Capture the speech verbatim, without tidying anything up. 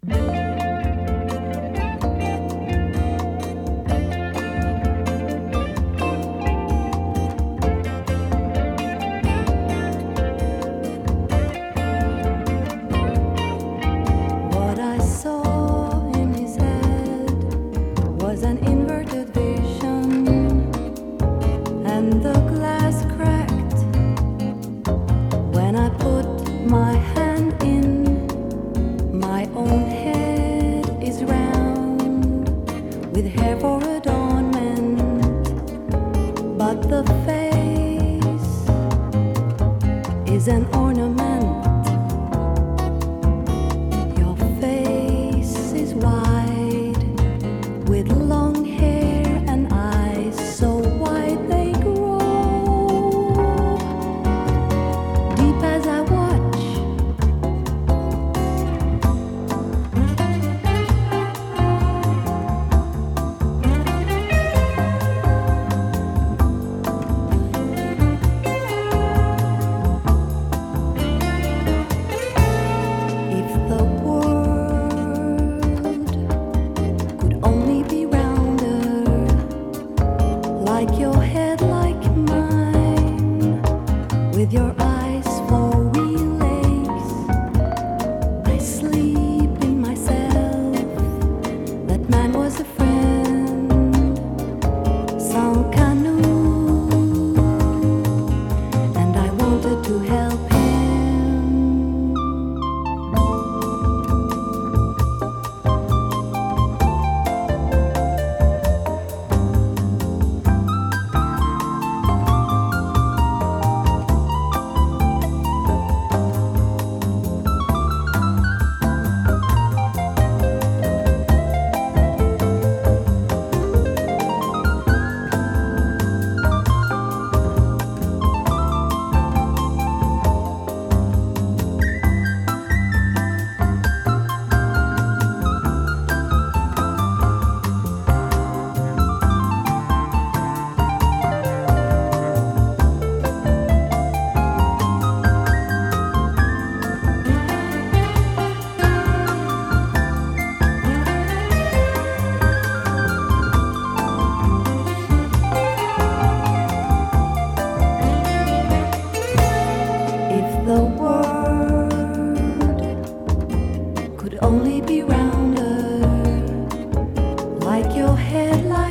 What I saw in his head was an inverted vision, and the glass cracked when I put my hand in. My own head is round with hair for adornment, but the face is an ornament. Your face is wide with long hair and eyes so wide they grow. Deep as I watch, if the world could only be rounder, like your head, like mine, with your eyes for wheel legs. I sleep in myself. That man was a friend, sans canoe, and I wanted to help him. If the world could only be rounder, like your head, like